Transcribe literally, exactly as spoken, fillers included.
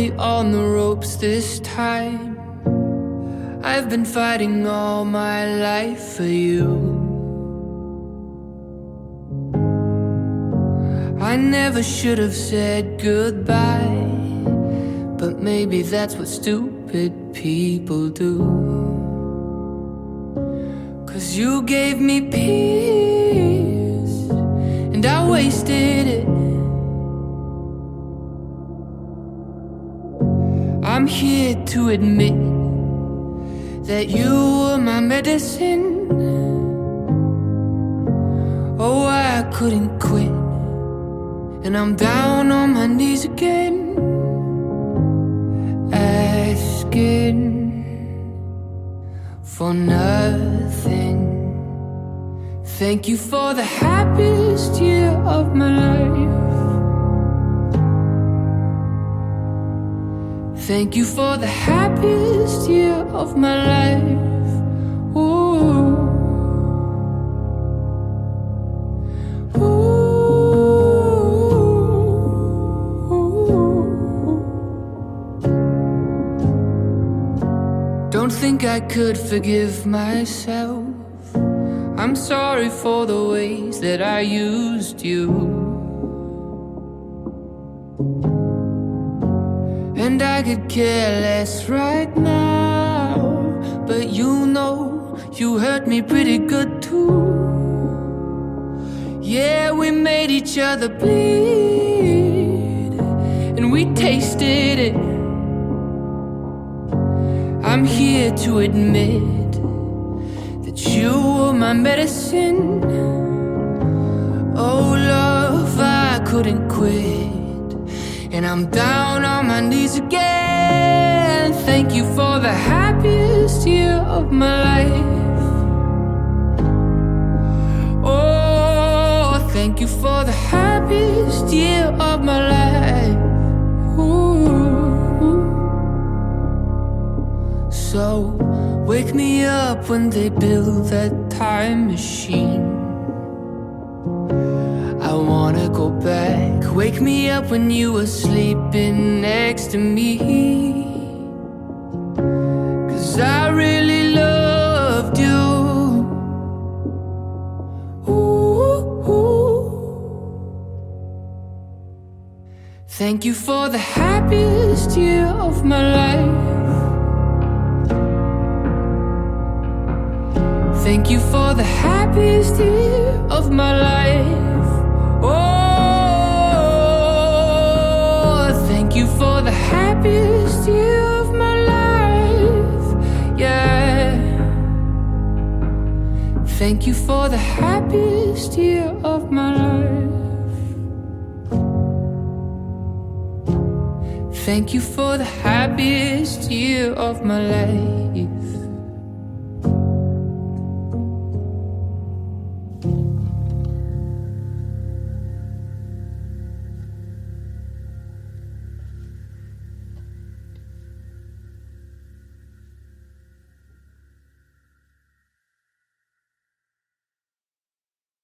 really on the ropes this time. I've been fighting all my life for you. I never should have said goodbye, but maybe that's what stupid people do. 'Cause you gave me peace, and I wasted it. I'm here to admit that you were my medicine. Oh, I couldn't quit, and I'm down on my knees again, asking for nothing. Thank you for the happiest year of my life. Thank you for the happiest year of my life. Ooh. Don't think I could forgive myself. I'm sorry for the ways that I used you. And I could care less right now, but you know you hurt me pretty good too. Yeah, we made each other bleed, and we tasted it. I'm here to admit that you were my medicine. Oh, love, I couldn't quit, and I'm down on my knees again. Thank you for the happiest year of my life. Oh, thank you for the happiest year of my life. Ooh. So wake me up when they build that time machine. I wanna go back. Wake me up when you were sleeping next to me, 'cause I really loved you. Ooh, ooh. Thank you for the happiest year of my life. Thank you for the happiest year of my life. Oh, thank you for the happiest year of my life. Yeah. Thank you for the happiest year of my life. Thank you for the happiest year of my life.